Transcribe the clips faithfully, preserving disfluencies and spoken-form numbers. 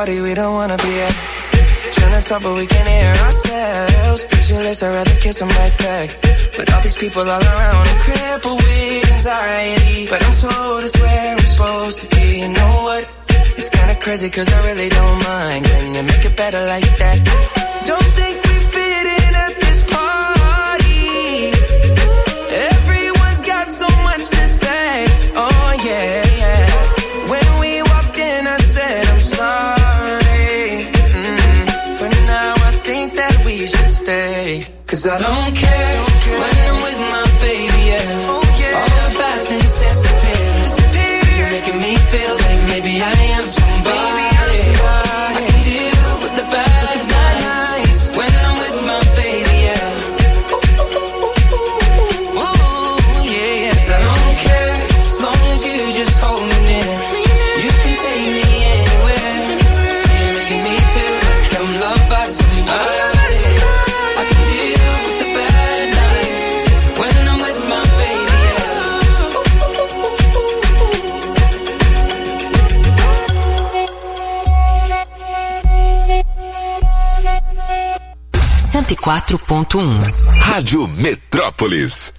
party we don't wanna be at. Trying to talk but we can't hear ourselves. Pictureless, I'd rather kiss them right back. But all these people all around, I'm crippled with anxiety. But I'm told it's where I'm supposed to be. You know what? It's kinda crazy cause I really don't mind. Can you make it better like that? Don't think we fit in at this party. Everyone's got so much to say. Oh yeah, yeah. When we walked in I said I'm sorry, mm. But now I think that we should stay. Cause I don't care, don't care. When I'm with my baby, yeah. Oh yeah. All the bad things disappear, disappear. You're making me feel like maybe I am somebody. Maybe I'm somebody. I can deal with the bad nights when I'm with my baby, yeah. Ooh, yeah, yes, I don't care as long as you just hold me near. You can take me anywhere. You're making me feel like I'm loved by somebody. I can deal with the bad nights when I'm with my baby, yeah. cento e quatro ponto um Rádio Metrópolis.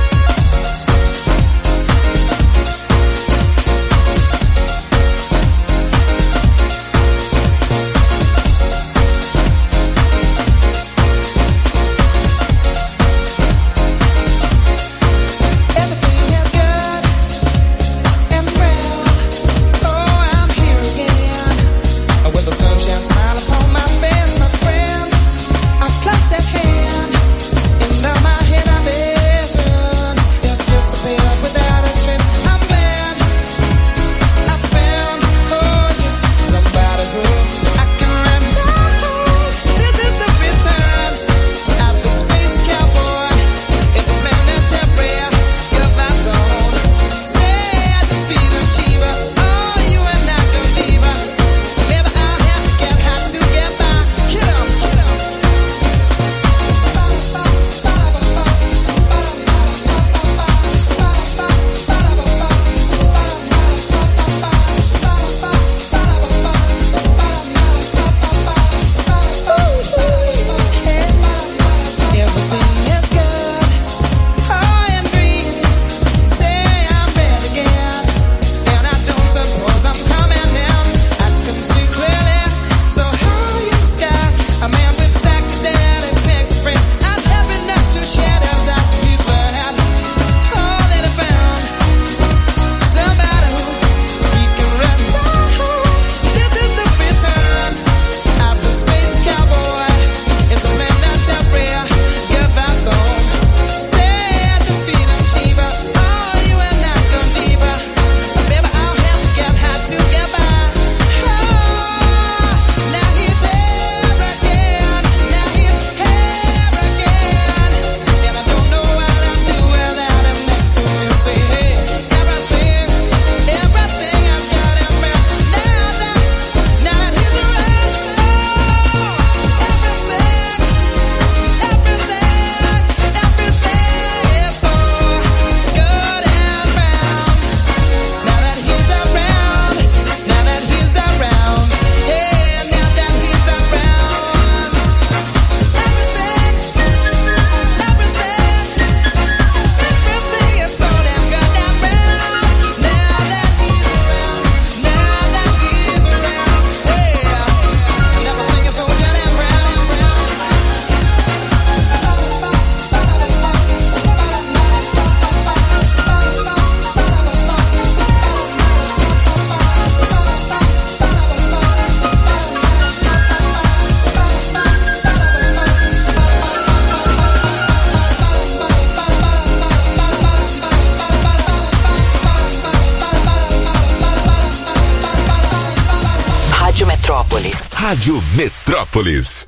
Rádio Metrópolis.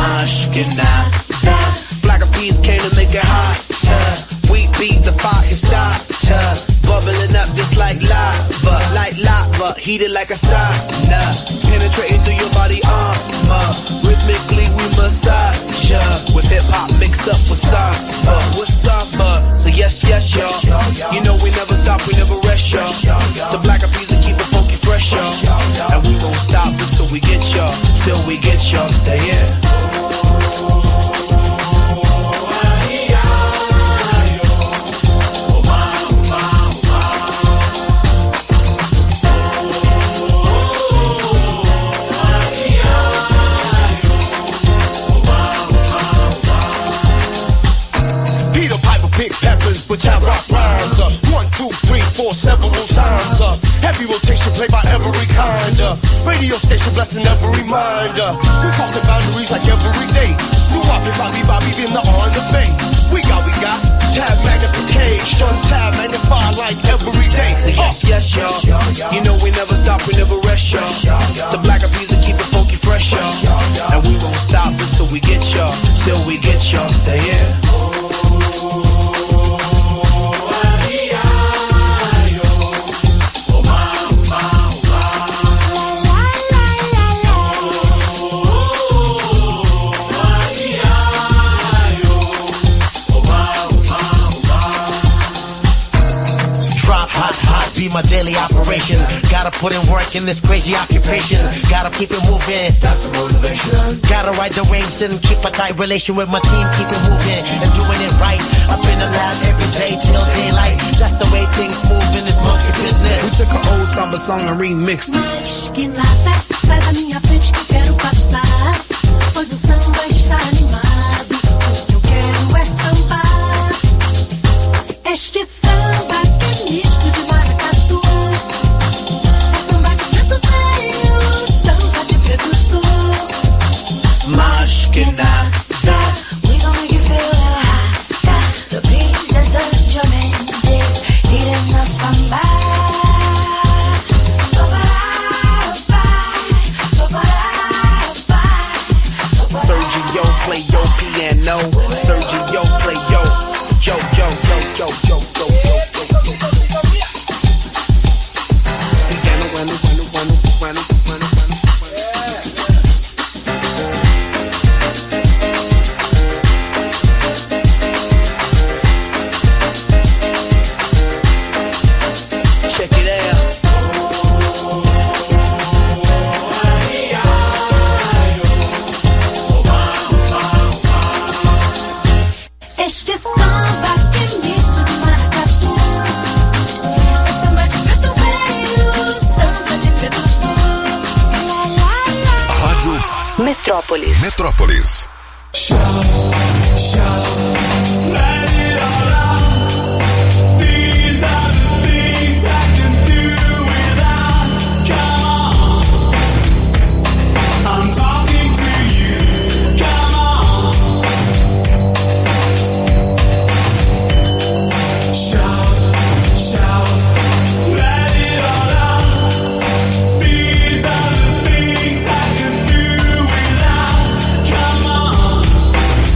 Black eyed peas came to make it hot. We beat the fire. heated like a sauna, penetrating through your body armor. Rhythmically we massage ya, with hip hop mixed up with samba, with samba. So yes, yes, y'all. You know we never stop, we never rest, y'all. The Black Eyed Peas will keep it funky fresh, y'all. And we won't stop until we get y'all, till we get y'all. Say it. But I rock rhymes, uh, one, two, three, four, several times, uh, heavy rotation played by every kind, uh, radio station blessing every mind, uh, we crossing boundaries like every day, do Bobby, Bobby, Bobby, in the R and the Bay, we got, we got, tab magnification, tab magnify like every day, so yes, yes, y'all, you know we never stop, we never rest, y'all, the Black Eyed Peas will keep it funky fresh, y'all, and we won't stop until we get y'all, till we get y'all, say yeah. My daily operation, gotta put in work in this crazy occupation, gotta keep it moving, that's the motivation, gotta ride the waves and keep a tight relation with my team, keep it moving and doing it right, up in the lab every day till daylight, that's the way things move in this monkey business. We took an old samba song and remixed it. Mas que nada, sai da minha frente que eu quero passar, pois o samba está animado, o que eu quero é sambar, este samba que é misto de maracatu. Mas que nada, we gon' make you feel high. The beats and such your Mendes, eating up samba. Sergio play your piano, Sergio play yo, yo, yo, yo, yo, yo, yo, yo, yo. Piano, bueno, bueno, bueno, bueno, bueno, bueno. Check it out. Este samba que é misto de maracatu, é samba de preto velho, samba de preto puro. Rádio Metrópolis. Metrópolis. Show, show, let it all out. These are the things I can do without. Come on, I'm talking to you. Come on, shout, shout, let it all out. These are the things I can do without. Come on.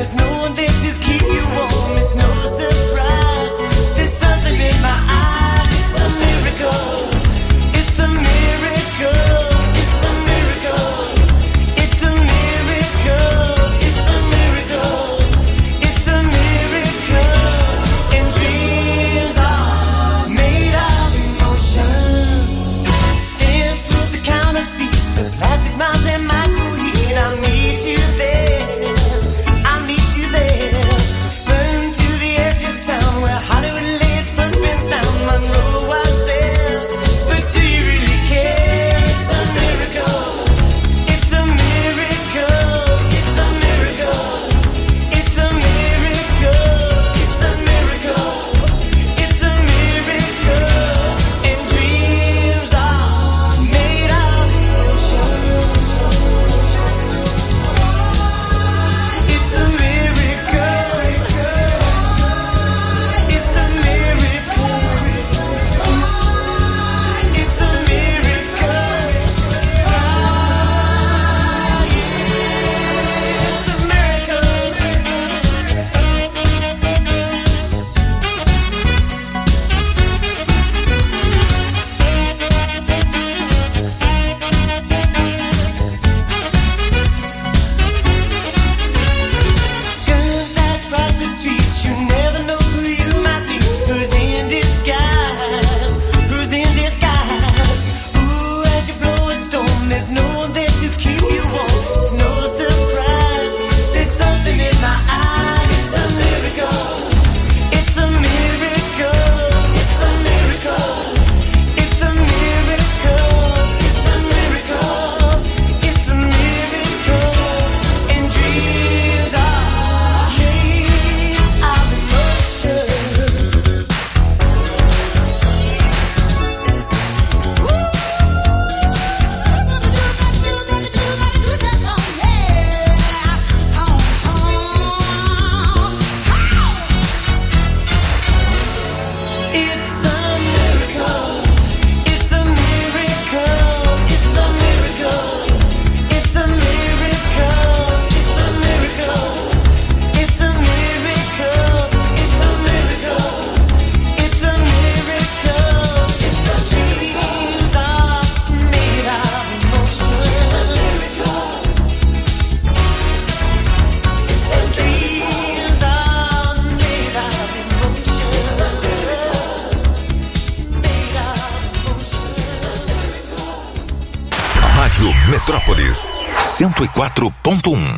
Rádio Metrópolis cento e quatro ponto um.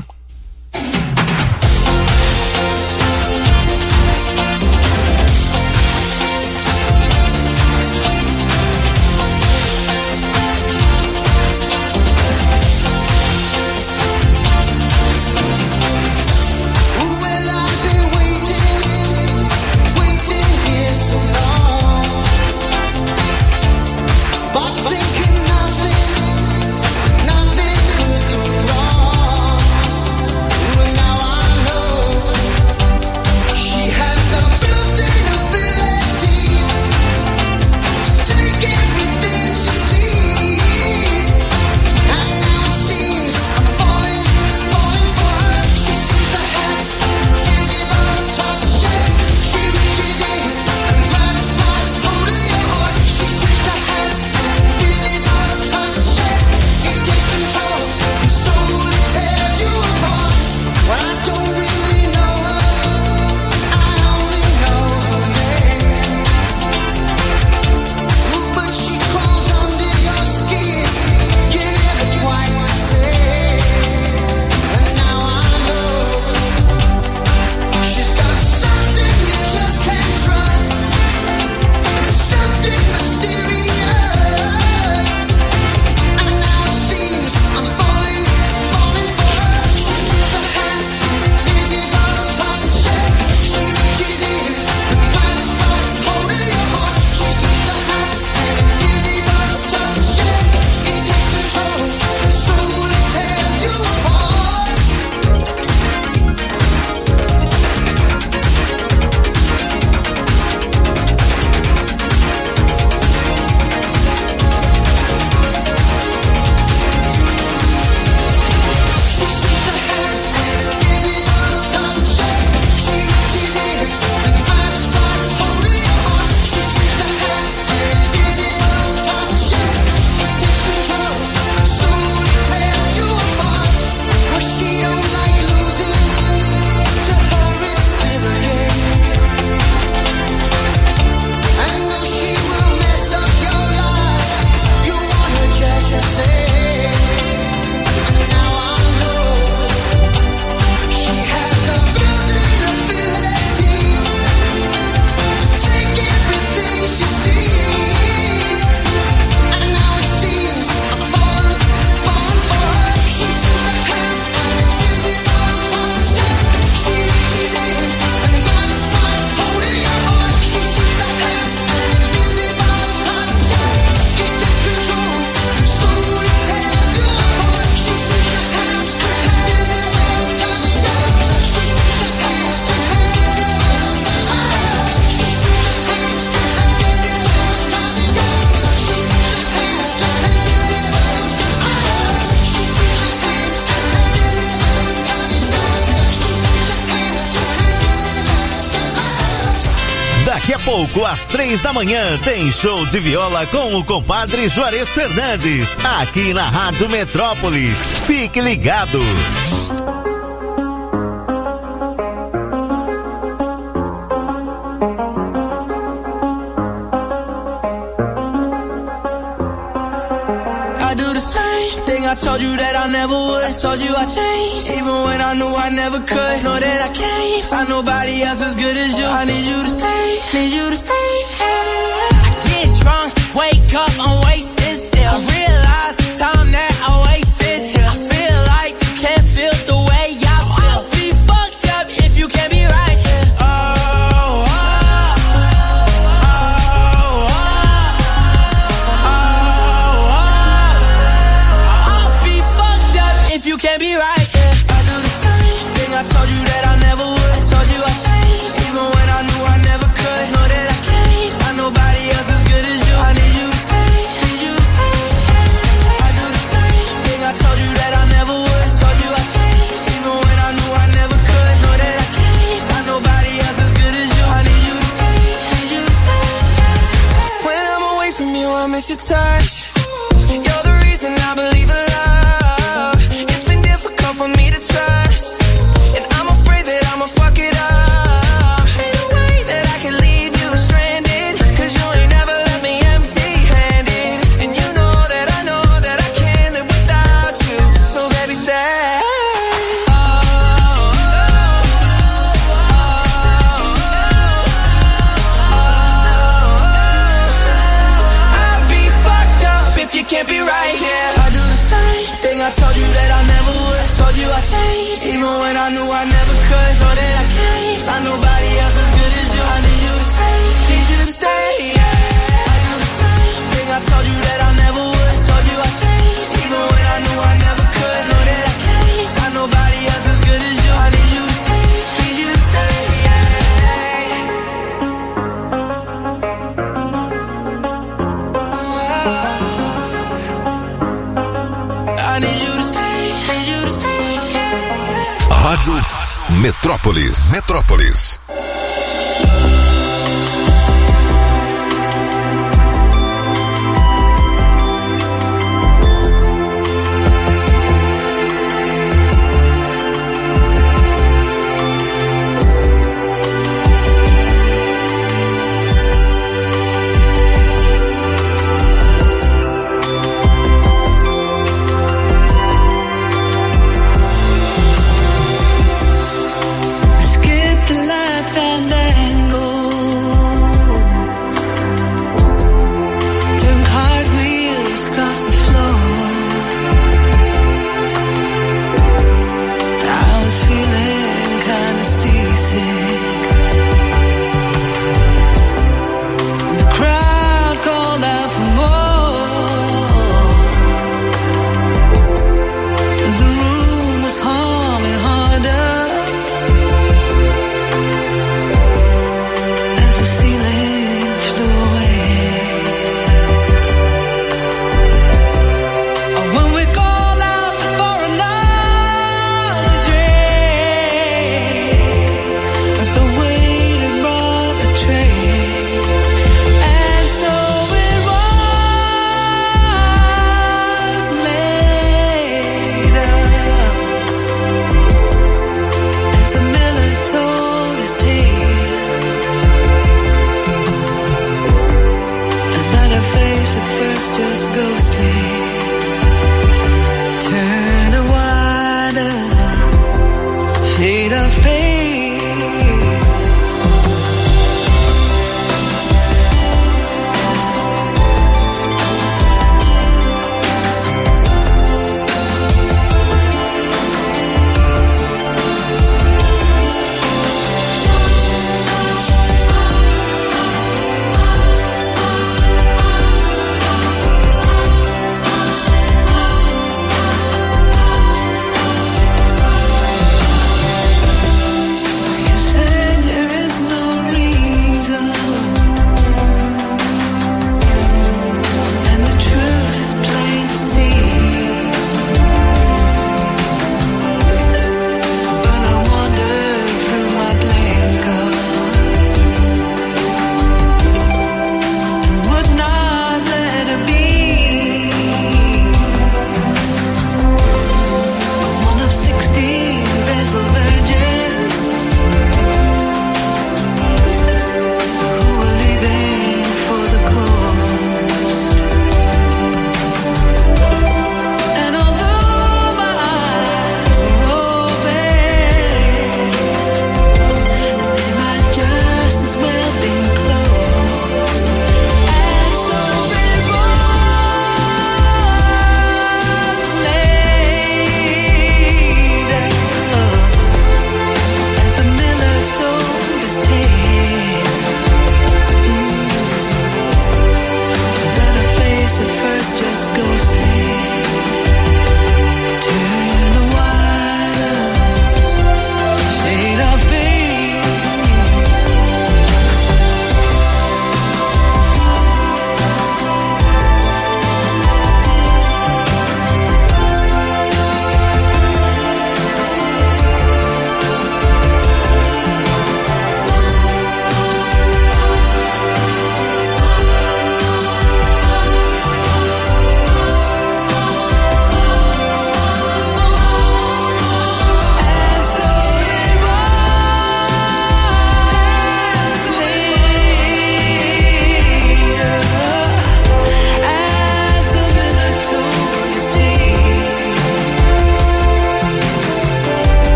Thinking nothing, nothing could go wrong. Daqui a pouco, às três da manhã, tem show de viola com o compadre Juarez Fernandes, aqui na Rádio Metrópolis. Fique ligado. I told you that I never would. I told you I changed, even when I knew I never could. Know that I can't find nobody else as good as you. I need you to stay, need you to stay. I get drunk, wake up, I'm wasted still. I realize the time that I wasted here. I feel like you can't feel the way I feel. I'll be fucked up if you can't be right here. Oh, oh, oh, oh, oh, oh. I'll be fucked up if you can't be right here. I do the same thing I told you that I never would. I told you I changed, even when I knew I never could. Know that I can't find nobody else as good as you. I need you to stay, need you to stay. I do the same thing I told you that I never would. I told you I changed, even when I knew I never could. Know that I can't find nobody else as good as you. I need you to stay, need you to stay. When I'm away from you, I miss your touch. You're the reason I believe in love. It's been difficult for me to trust, and I'm afraid that I'ma fuck it up. Ain't no way that I can leave you stranded, cause you ain't never left me empty-handed. And you know that I know that I can't live without you. So baby, stay. Oh, oh, oh, oh. I'll be fucked up if you can't be right here. I do the same thing I told you that I never would. I told you I changed, even when I knew I never could. Know that I can't find nobody else as good as you. I need you to stay, need you to stay. Yeah. I do the same thing I told you that I never would. I told you I changed, even when I knew I never could. Know that I can't find nobody else as good as you. I need you to stay, need you to stay. I need you to stay, need you to stay. Rádio Metrópolis. Metrópolis.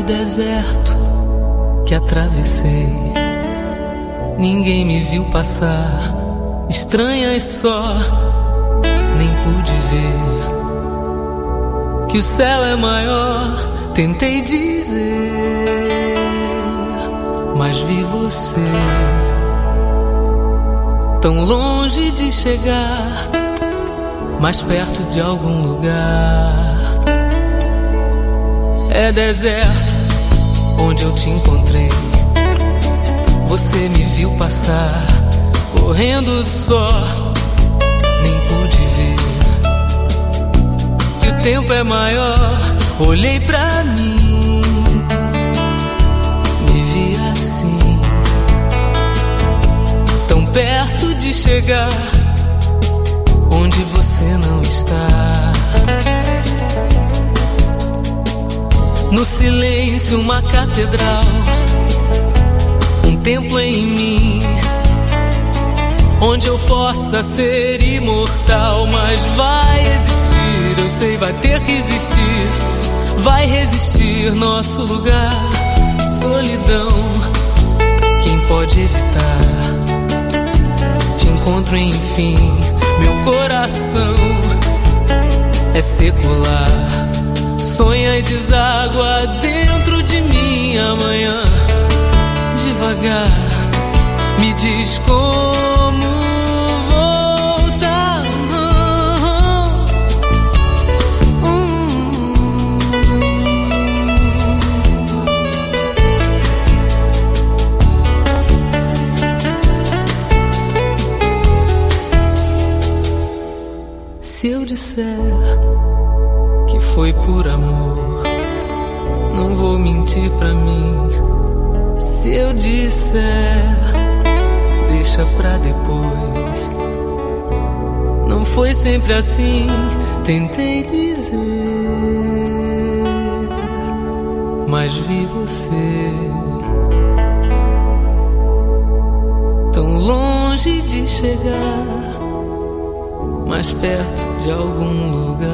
deserto que atravessei, ninguém me viu passar, estranhas só, nem pude ver que o céu é maior. Tentei dizer, mas vi você tão longe de chegar, mais perto de algum lugar. É deserto onde eu te encontrei, você me viu passar, correndo só, nem pude ver que o tempo é maior. Olhei pra mim, me vi assim, tão perto de chegar onde você não está. No silêncio uma catedral, um templo em mim, onde eu possa ser imortal. Mas vai existir, eu sei, vai ter que existir, vai resistir nosso lugar. Solidão, quem pode evitar? Te encontro enfim, meu coração é secular, sonha e deságua dentro de mim. Amanhã, devagar, me diz como voltar. Se eu disser que foi por amor, não vou mentir pra mim. Se eu disser, deixa pra depois, não foi sempre assim. Tentei dizer, mas vi você tão longe de chegar, mais perto de algum lugar.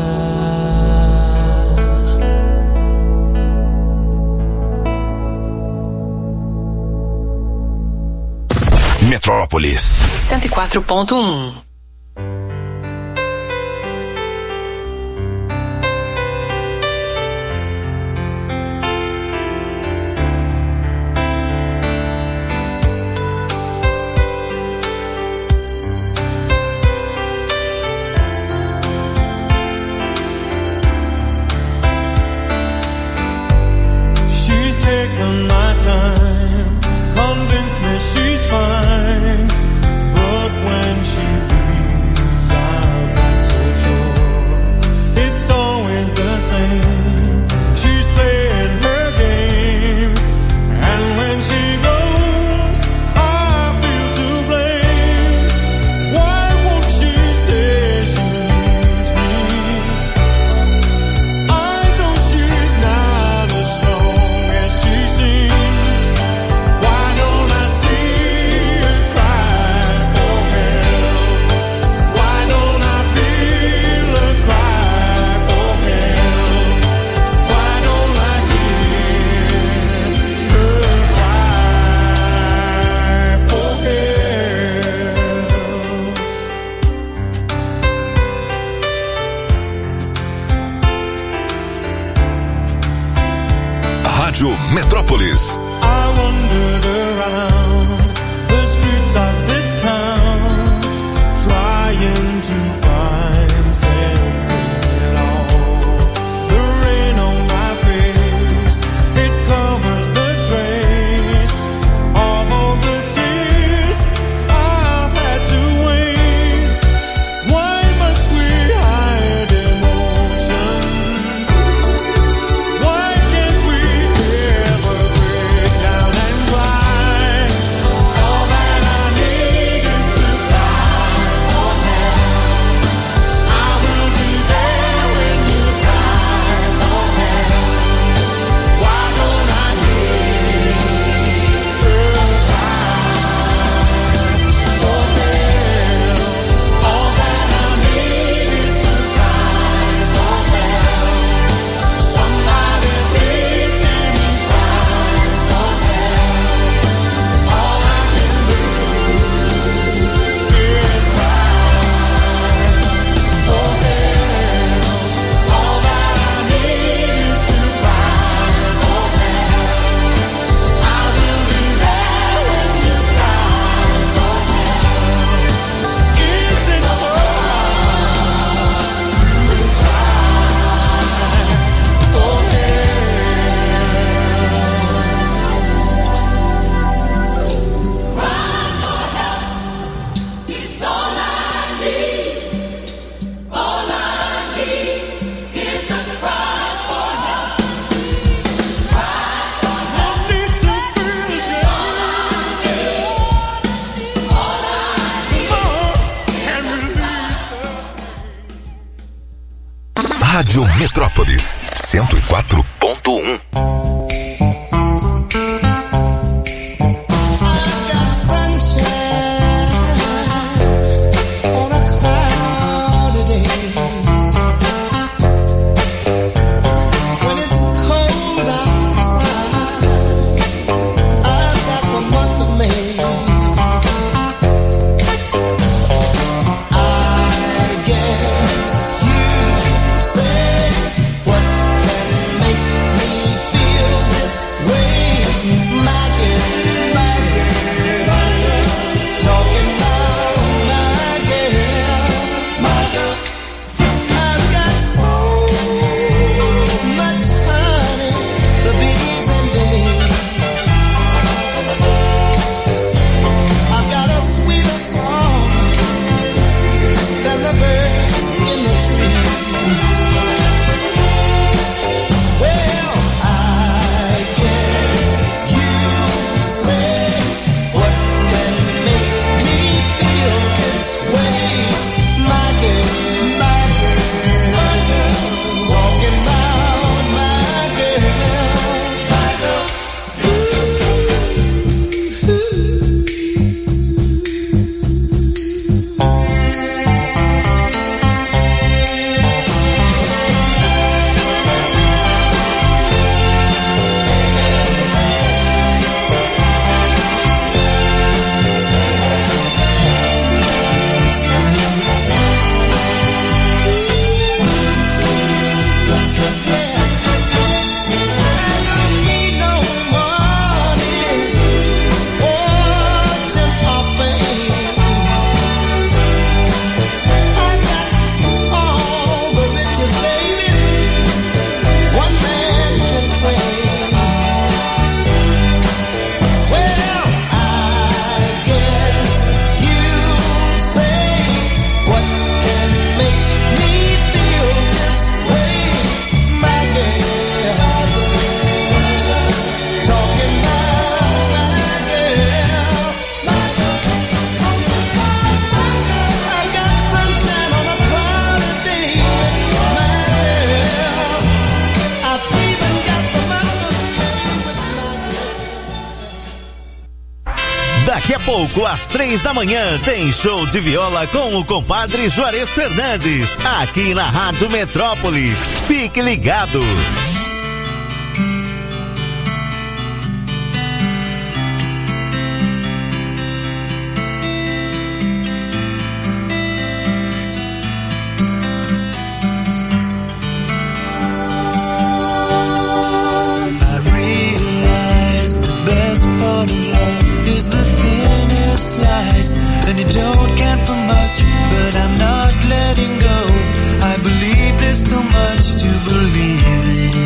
Metrópolis cento e quatro ponto um. Metrópolis. Why can't we ever break Rádio Metrópolis cento e quatro ponto um. Daqui a pouco, às três da manhã, tem show de viola com o compadre Juarez Fernandes, aqui na Rádio Metrópolis. Fique ligado. And you don't count for much, but I'm not letting go. I believe there's too much to believe in.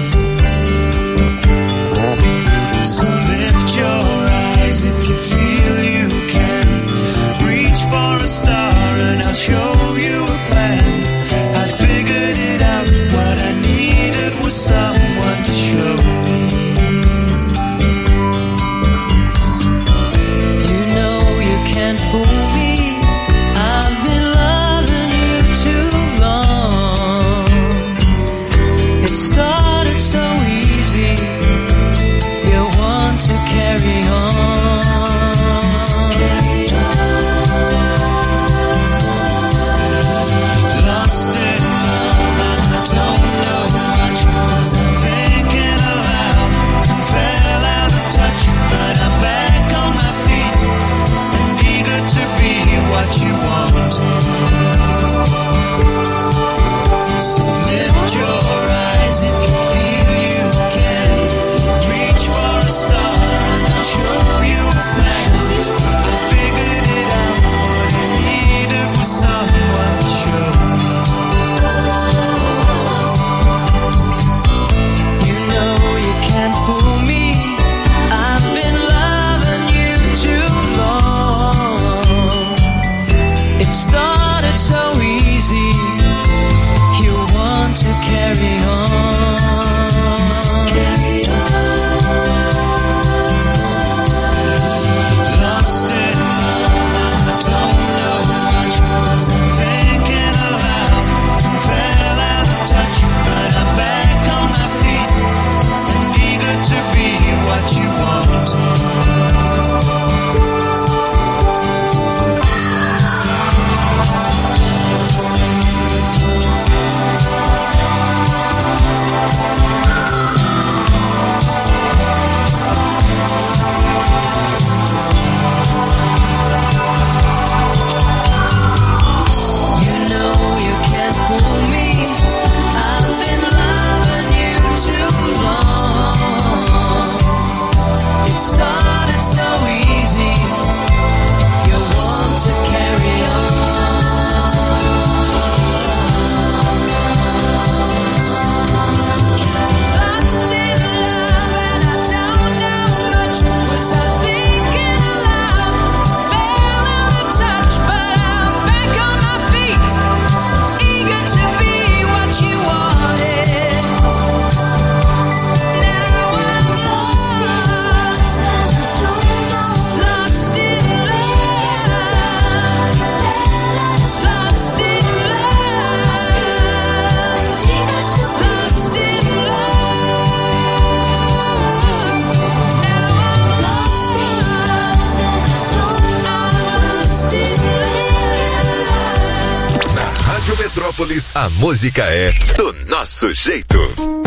Metrópolis, a música é do nosso jeito.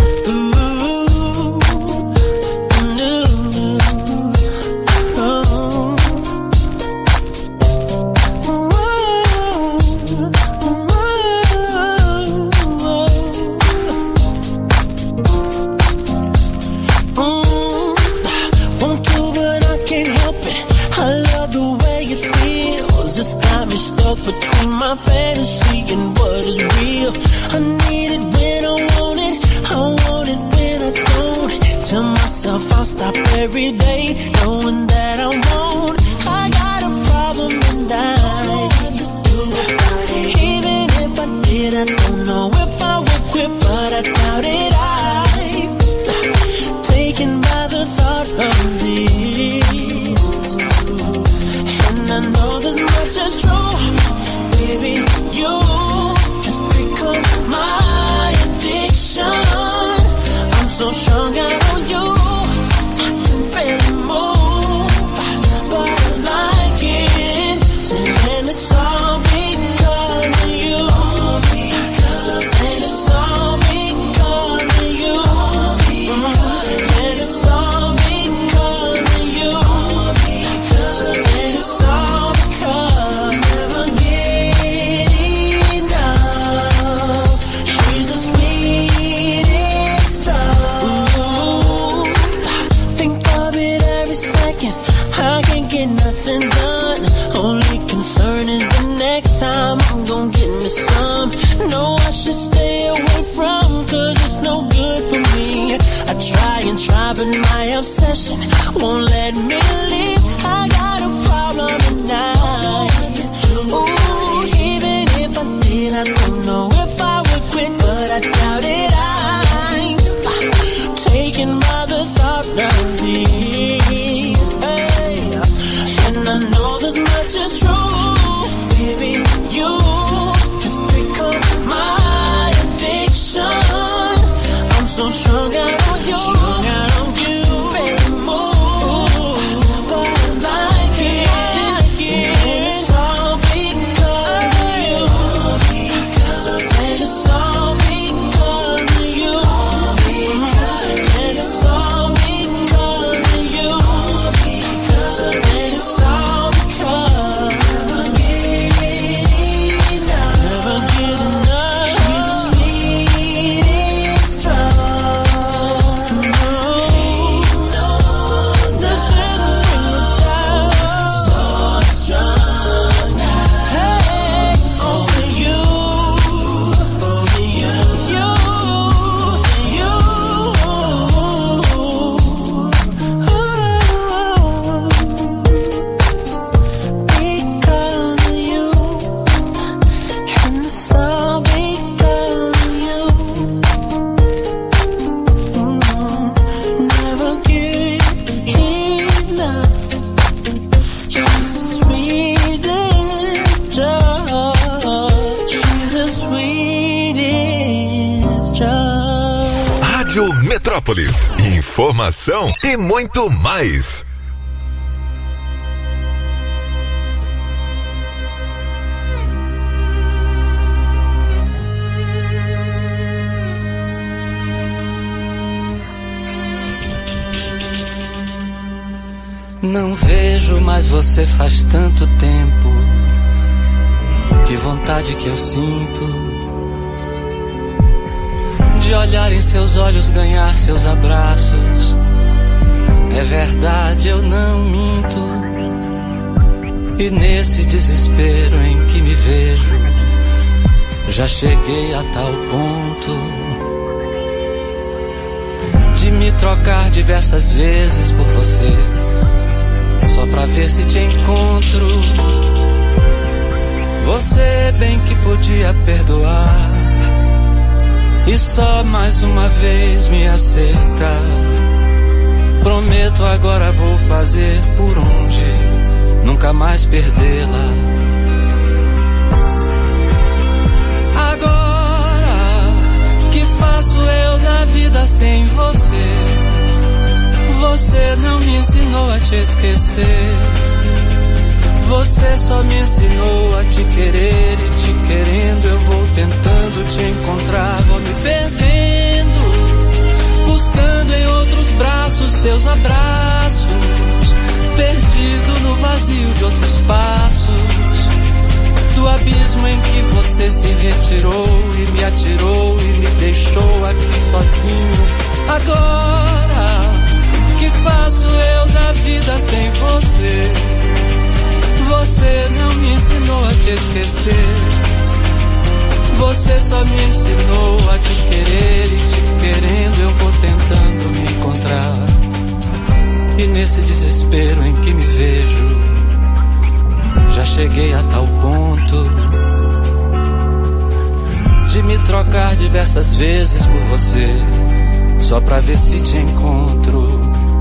Between my fantasy and what is real, I need it when I want it, I want it when I don't. Tell myself I'll stop every day, knowing that I won't. I got a problem and I need to do it. Even if I did, I don't know if I would quit, but I doubt it. I'm taken by the thought of this, and I know this much is true. Baby, you have become my addiction. I'm so strung out on you, I can barely move, but I like it. And it's all because of you. So then it's all because of you. And it's all because of you. So then it's all because never get. Some know I should stay away from, cause it's no good for me. I try and try, but my obsession won't let me leave. I got a problem tonight. Ooh, even if I did, I don't know if I would quit, but I doubt it. I'm taken by the thought of it, hey. And I know this much is true. Baby, you my addiction. I'm so strung out on you, strung out on you, baby, move, but I like it, and it's all because of you. So then it's all because of you, and it's all because of you. So then it's all because never get enough, never get enough. Metrópolis, informação e muito mais. Não vejo mais você faz tanto tempo. Que vontade que eu sinto de olhar em seus olhos, ganhar seus abraços. É verdade, eu não minto. E nesse desespero em que me vejo, já cheguei a tal ponto de me trocar diversas vezes por você, só pra ver se te encontro. Você bem que podia perdoar e só mais uma vez me aceitar. Prometo agora vou fazer por onde nunca mais perdê-la. Agora que faço eu da vida sem você? Você não me ensinou a te esquecer. Você Você só me ensinou a te querer e te querendo eu vou tentando te encontrar, vou me perdendo, buscando em outros braços seus abraços, perdido no vazio de outros passos, do abismo em que você se retirou e me atirou e me deixou aqui sozinho. Agora, que faço eu da vida sem você? Você não me ensinou a te esquecer. Você só me ensinou a te querer e te querendo eu vou tentando me encontrar. E nesse desespero em que me vejo, já cheguei a tal ponto de me trocar diversas vezes por você, só pra ver se te encontro.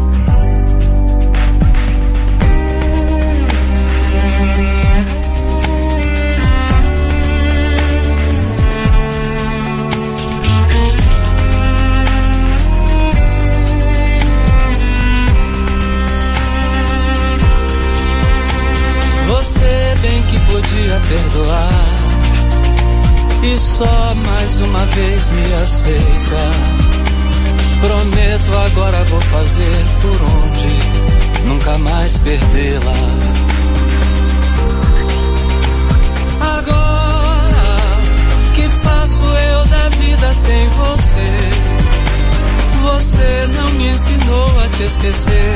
Você bem que podia perdoar e só mais uma vez me aceita. Prometo agora vou fazer por onde nunca mais perdê-la. Agora, que faço eu da vida sem você? Você não me ensinou a te esquecer.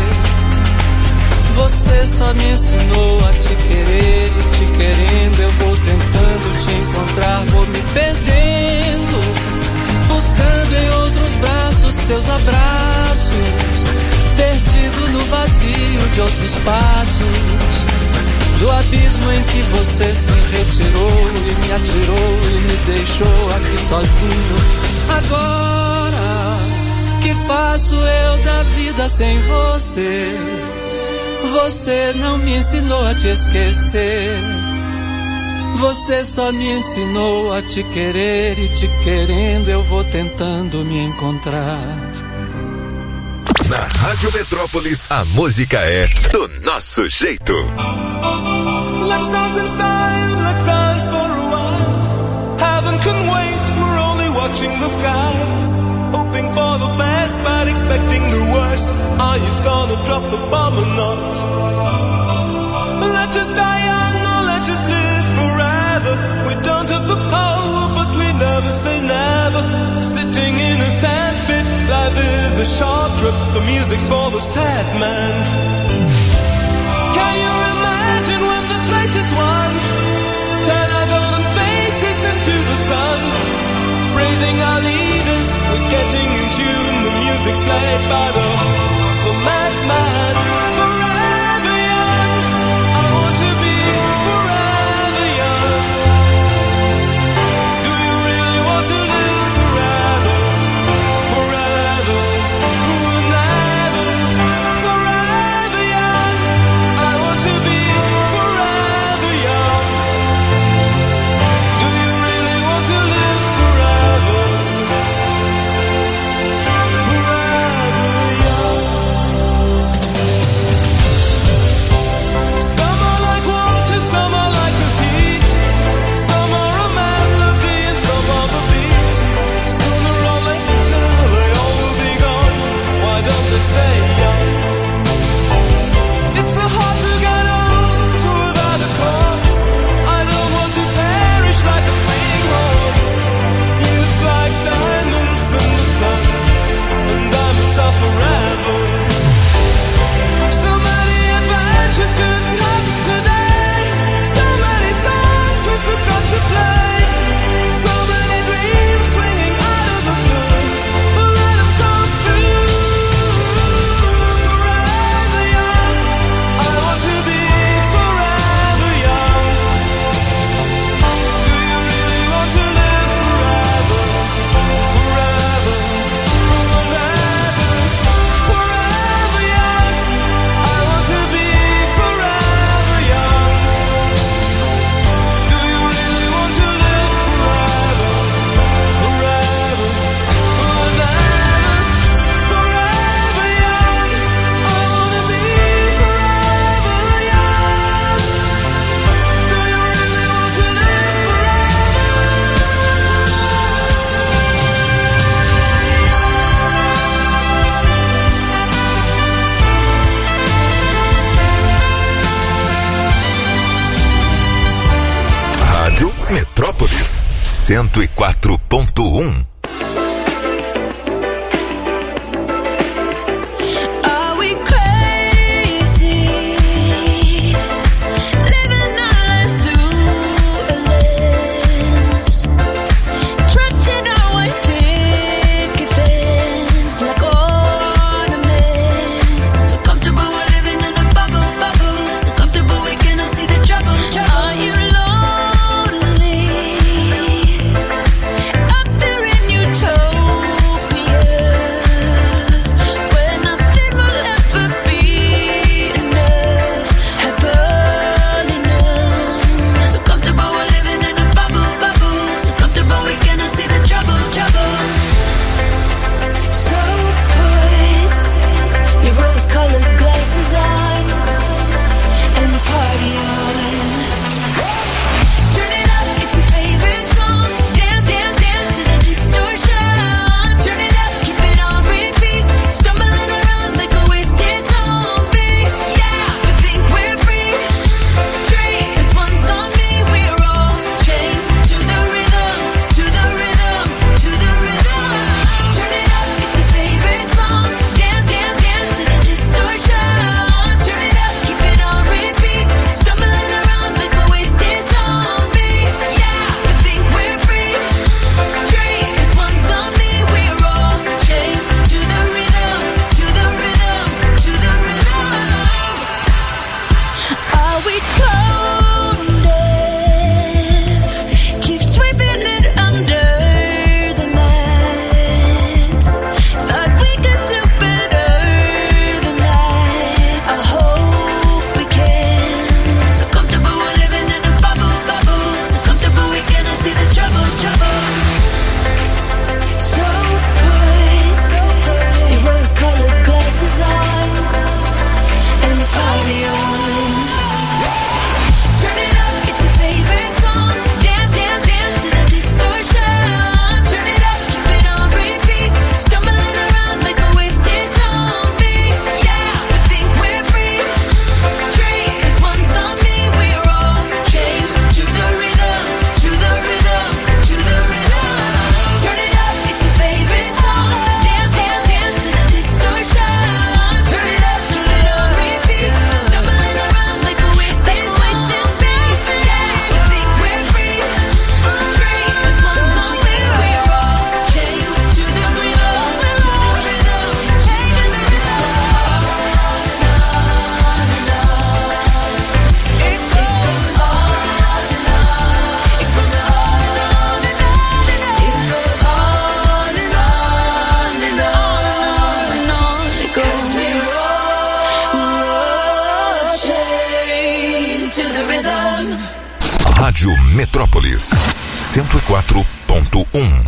Você só me ensinou a te querer e te querendo eu vou tentando te encontrar, vou me perdendo, buscando em outros braços seus abraços, perdido no vazio de outros passos, do abismo em que você se retirou e me atirou e me deixou aqui sozinho. Agora, que faço eu da vida sem você? Você não me ensinou a te esquecer. Você só me ensinou a te querer e te querendo eu vou tentando me encontrar. Na Rádio Metrópolis, a música é do nosso jeito. Let's dance in style, let's dance for a while. Heaven can wait, we're only watching the skies. Hoping for the best, but expecting the worst. Are you gonna drop the bomb or not? Let us die young or let us live forever. We don't have the power, but we never say never. Sitting in a sandpit, life is a short trip. The music's for the sad man. Can you imagine when this race is won? Turn our golden faces into the sun. Praising our leaders, we're getting in tune. The music's played by the, the madman. Forever young, I want to be forever young. Do you really want to live forever? Forever, forever, forever young. I want to be forever young. Do you really want to live forever? Forever young. Metrópolis cento e quatro ponto um. Rádio Metrópolis cento e quatro ponto um.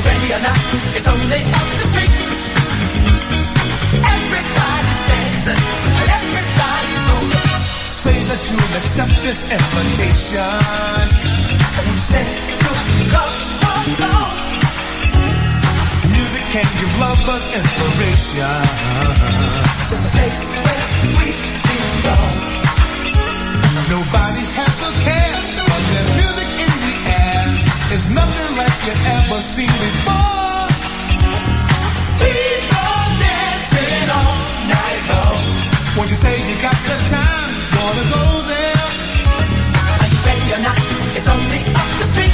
It's only up the street. Everybody's dancing. accept this invitation. And we say, go, go, go, go. Music can give lovers inspiration. It's just a place where we belong. Nobody has a care, but there's music in the air. It's nothing like you've ever seen before. People dancing all night long. When you say you got the time, gonna go there. Are you ready or not? It's only up the street.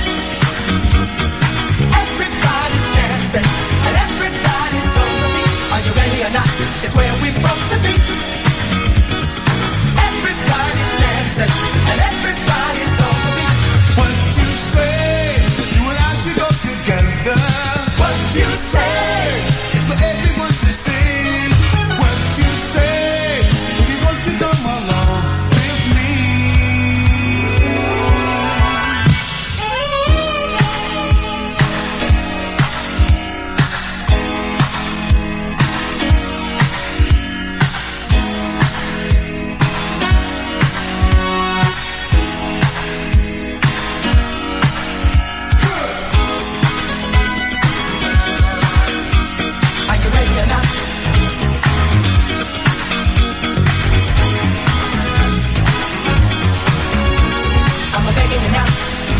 Everybody's dancing and everybody's on the beat. Are you ready or not? It's where we broke the beat. Everybody's dancing and everybody's on the beat. What you say? You and I should go together. What you say? It's for everyone to see. What you say? If you want to come along with me. Are you ready or not? I'm a begging you now.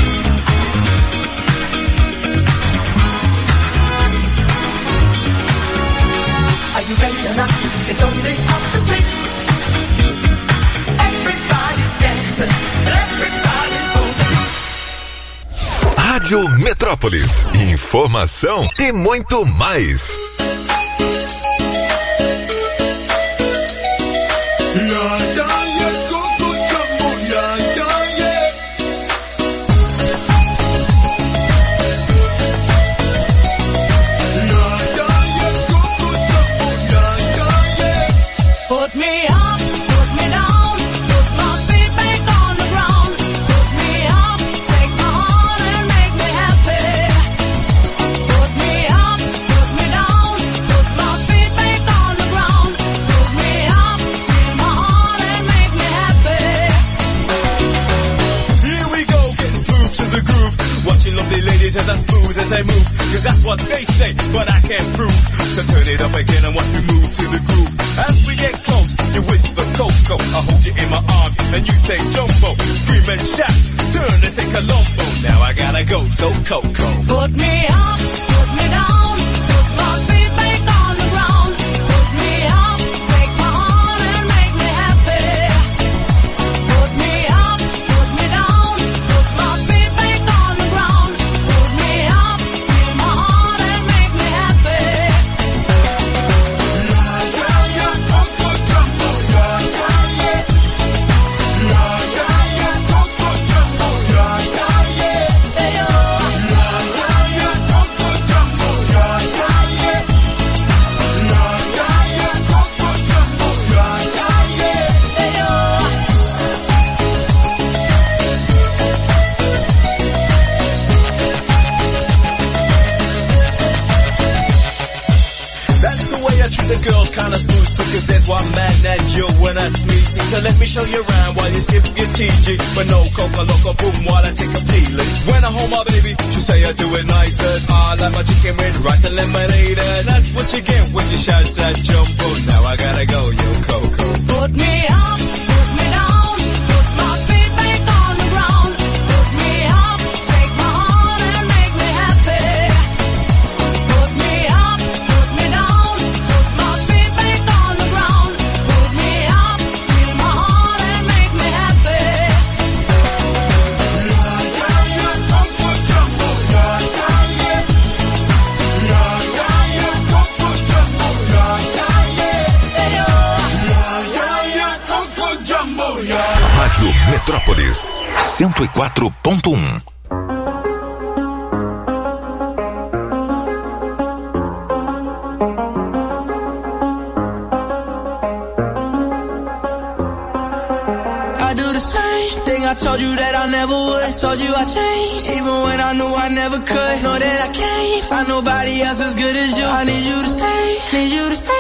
Are you ready or not? It's only up the street. Everybody's dancing, and everybody's on the beat. Rádio Metrópolis. Informação e muito mais. Put me up, put me down, put my feet back on the ground. Put me up, take my heart and make me happy. Put me up, put me down, put my feet back on the ground. Put me up, feel my heart and make me happy. Here we go, getting smooth to the groove. Watching lovely ladies as I smooth as they move. Cause that's what they say, but I can't prove. So turn it up again and watch me move to the groove. As we get close, you whisper Coco. I hold you in my arms and you say Jumbo. Scream and shout, turn and say Colombo. Now I gotta go, so Coco. Put me up, put me down, put my feet back on the ground. Put me up, take my heart and make me happy. Put me up, put me down, put my feet back on the ground. Put me up, feel my heart and make me happy. That's the way I treat the girls, kinda smooth, because that's why I'm mad at you when that's me. So let me show you around while you sip your T G. But no coca loco boom while I take a peeling. When I hold my baby, she say I do it nicer. I like my chicken with rice and lemonade. And that's what you get when you shout that Jumbo. Now I gotta go, yo Coco. Put me up, put me down, put my feet back on the ground. Put me up, take my heart and make me happy. Put me up, put me down, put my feet back on the ground. Put me up, feel my heart and make me happy. Rádio Metrópolis cento e quatro ponto um. I told you that I never would. I told you I changed, even when I knew I never could. Know that I can't find nobody else as good as you. I need you to stay, need you to stay.